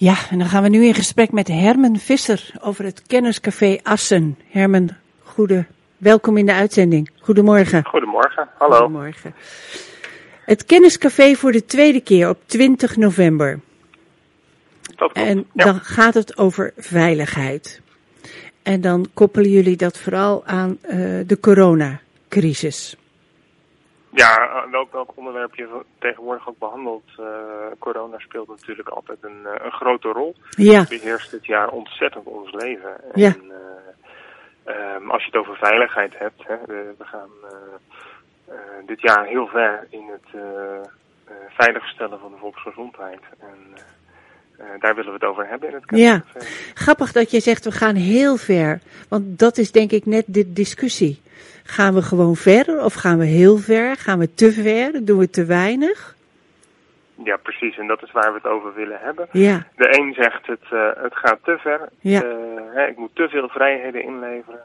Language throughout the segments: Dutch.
Ja, en dan gaan we nu in gesprek met Herman Visser over het Kenniscafé Assen. Herman, welkom in de uitzending. Goedemorgen. Goedemorgen, hallo. Goedemorgen. Het Kenniscafé voor de tweede keer op 20 november. Dat klopt. En dan gaat het over veiligheid. En dan koppelen jullie dat vooral aan de coronacrisis. Ja, welk onderwerp je tegenwoordig ook behandelt. Corona speelt natuurlijk altijd een grote rol. Ja. Het beheerst dit jaar ontzettend ons leven. Ja. En als je het over veiligheid hebt, we gaan dit jaar heel ver in het veiligstellen van de volksgezondheid. En daar willen we het over hebben in het Kenniscafé. Ja, grappig dat je zegt we gaan heel ver. Want dat is denk ik net de discussie. Gaan we gewoon ver of gaan we heel ver? Gaan we te ver? Doen we te weinig? Ja, precies. En dat is waar we het over willen hebben. Ja. De een zegt het gaat te ver. Ja. Ik moet te veel vrijheden inleveren.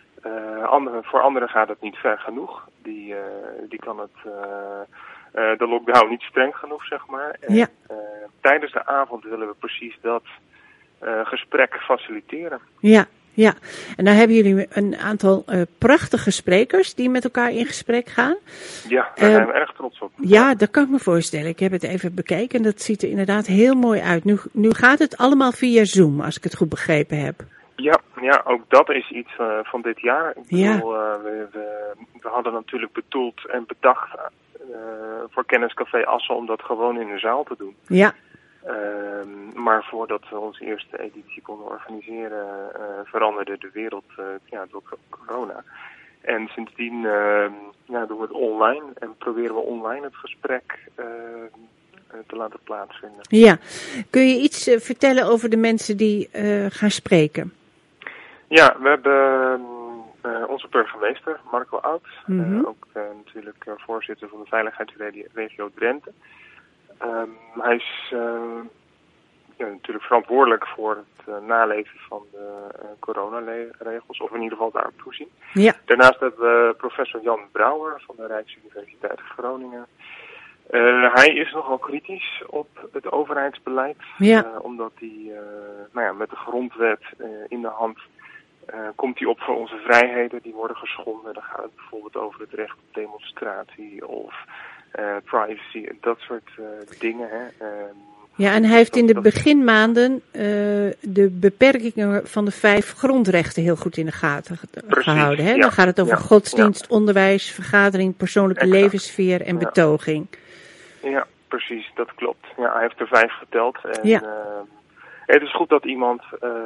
Voor anderen gaat het niet ver genoeg. Die kan de lockdown niet streng genoeg, zeg maar. En, ja. Tijdens de avond willen we precies dat gesprek faciliteren. Ja. Ja, en dan hebben jullie een aantal prachtige sprekers die met elkaar in gesprek gaan. Ja, daar zijn we erg trots op. Ja, dat kan ik me voorstellen. Ik heb het even bekeken en dat ziet er inderdaad heel mooi uit. Nu gaat het allemaal via Zoom, als ik het goed begrepen heb. Ja, ook dat is iets van dit jaar. Ik bedoel, Ja. we hadden natuurlijk bedoeld en bedacht voor Kenniscafé Assen om dat gewoon in een zaal te doen. Ja. Maar voordat we onze eerste editie konden organiseren, veranderde de wereld door corona. En sindsdien doen we het online en proberen we online het gesprek te laten plaatsvinden. Ja, kun je iets vertellen over de mensen die gaan spreken? Ja, we hebben onze burgemeester, Marco Oud, ook natuurlijk voorzitter van de Veiligheidsregio Drenthe. Hij is natuurlijk verantwoordelijk voor het naleven van de coronaregels, of in ieder geval daarop toezien. Ja. Daarnaast hebben we professor Jan Brouwer van de Rijksuniversiteit Groningen. Hij is nogal kritisch op het overheidsbeleid, omdat hij met de grondwet in de hand komt hij op voor onze vrijheden, die worden geschonden. Dan gaat het bijvoorbeeld over het recht op demonstratie of privacy en dat soort dingen. Ja, en hij heeft in de beginmaanden de beperkingen van de 5 grondrechten heel goed in de gaten gehouden. Hè? Ja. Dan gaat het over godsdienst, onderwijs, vergadering, persoonlijke levensfeer en betoging. Ja, precies, dat klopt. Ja, hij heeft er 5 geteld. En, het is goed dat iemand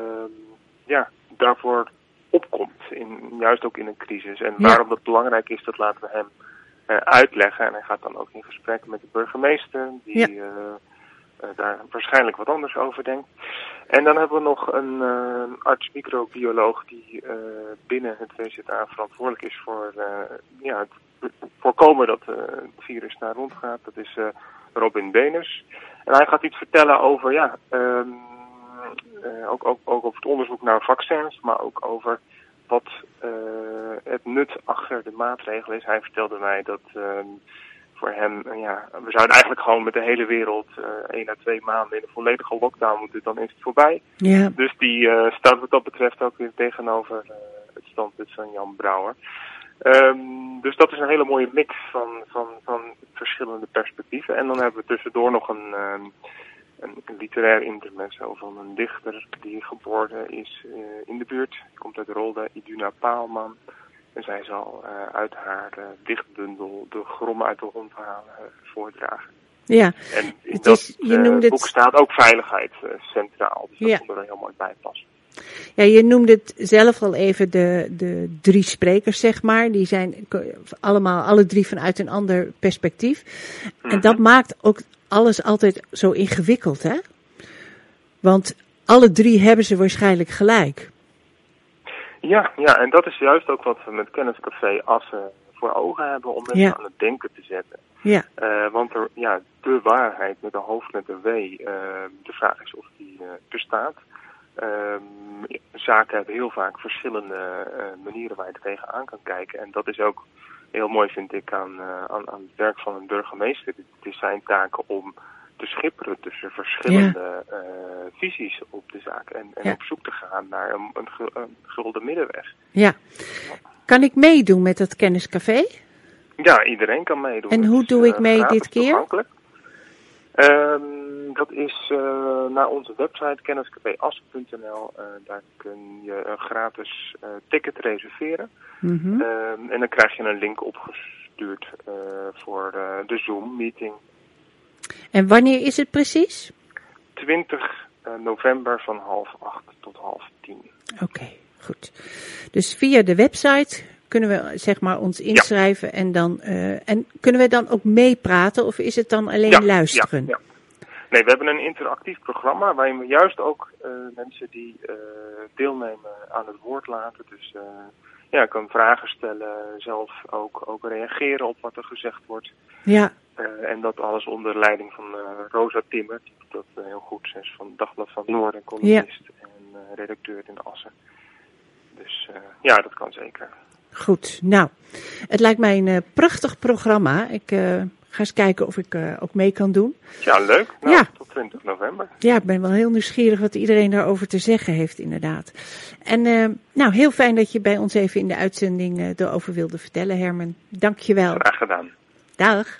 daarvoor opkomt, juist ook in een crisis. En waarom dat belangrijk is, dat laten we hem uitleggen. En hij gaat dan ook in gesprek met de burgemeester, die daar waarschijnhet wat anders over denkt. En dan hebben we nog een arts-microbioloog die binnen het WZA verantwoordelijk is voor het voorkomen dat het virus daar rondgaat. Dat is Robin Beners. En hij gaat iets vertellen over ook over het onderzoek naar vaccins, maar ook over wat het nut achter de maatregelen is. Hij vertelde mij dat voor hem, we zouden eigenlijk gewoon met de hele wereld 1 à 2 maanden in een volledige lockdown moeten, dan is het voorbij. Ja. Dus die staat wat dat betreft ook weer tegenover het standpunt van Jan Brouwer. Dus dat is een hele mooie mix van verschillende perspectieven. En dan hebben we tussendoor nog een literair intermezzo van een dichter die geboren is in de buurt. Die komt uit Rolde, Iduna Paalman. En zij zal uit haar dichtbundel De Grommen uit de Rondhalen voordragen. Ja. En in dat boek staat ook veiligheid centraal. Dus dat vond er heel mooi bij passen. Ja, je noemde het zelf al even de 3 sprekers, zeg maar. Die zijn alle 3 vanuit een ander perspectief. En dat maakt ook alles altijd zo ingewikkeld, hè? Want alle 3 hebben ze waarschijnlijk gelijk. Ja, en dat is juist ook wat we met Kenniscafé Assen voor ogen hebben om mensen aan het denken te zetten. Ja. Want de waarheid met een hoofdletter W, de vraag is of die bestaat. Zaken hebben heel vaak verschillende manieren waar je tegenaan kan kijken. En dat is ook heel mooi, vind ik, aan het werk van een burgemeester. Het is zijn taak om te schipperen tussen verschillende visies op de zaak. En op zoek te gaan naar een gulden middenweg. Ja. Kan ik meedoen met dat kenniscafé? Ja, iedereen kan meedoen. En hoe doe ik mee dit keer? Dat is naar onze website kenniscafeassen.nl. Daar kun je een gratis ticket reserveren. Mm-hmm. En dan krijg je een link opgestuurd voor de Zoom-meeting. En wanneer is het precies? 20 november van 7:30 tot 9:30. Oké, goed. Dus via de website kunnen we zeg maar ons inschrijven en dan en kunnen we dan ook meepraten of is het dan alleen luisteren? Ja. Nee, we hebben een interactief programma waarin we juist ook mensen die deelnemen aan het woord laten. Dus je kan vragen stellen, zelf ook reageren op wat er gezegd wordt. Ja. En dat alles onder leiding van Rosa Timmer, die dat heel goed is, van Dagblad van het Noorden, columnist en redacteur in Assen. Dus dat kan zeker. Goed, nou, het lijkt mij een prachtig programma. Ik ga eens kijken of ik ook mee kan doen. Ja, leuk. Nou, tot 20 november. Ja, ik ben wel heel nieuwsgierig wat iedereen daarover te zeggen heeft, inderdaad. En heel fijn dat je bij ons even in de uitzending erover wilde vertellen, Herman. Dank je wel. Graag gedaan. Dag.